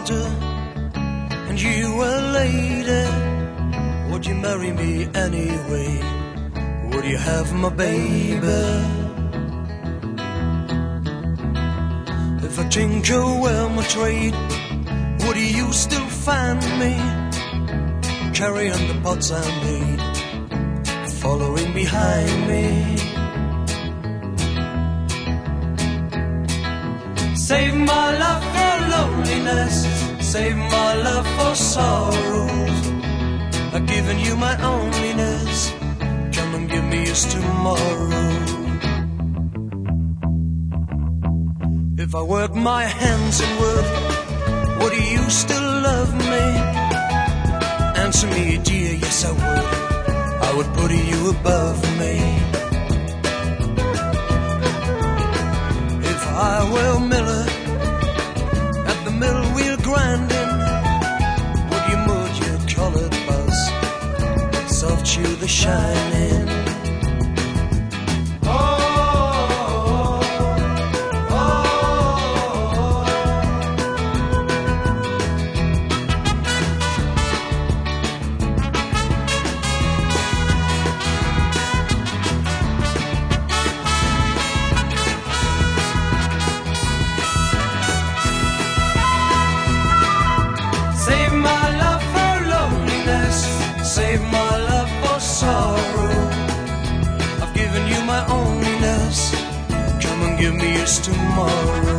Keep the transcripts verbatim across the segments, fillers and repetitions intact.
carpenter and you were a lady, would you marry me anyway? Would you have my baby? If I tinker were my trade, would you still find me carrying the pots I made, following behind me? Save my love for loneliness, save my love for sorrows. I've given you my onlyness, come and give me yours tomorrow. If I work my hands in wood, would you still love me? Answer me, dear, yes I would. I would put you above me. If I were a miller, at the mill wheel grinding, would you mood your colored buzz, soft chew the shining? Save my love for sorrow. I've given you my onlyness, come and give me yours tomorrow.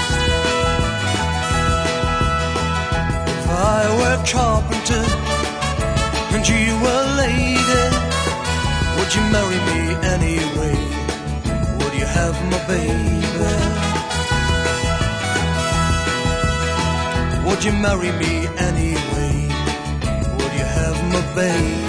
If I were a carpenter and you were a lady, would you marry me anyway? Would you have my baby? Would you marry me anyway? My baby.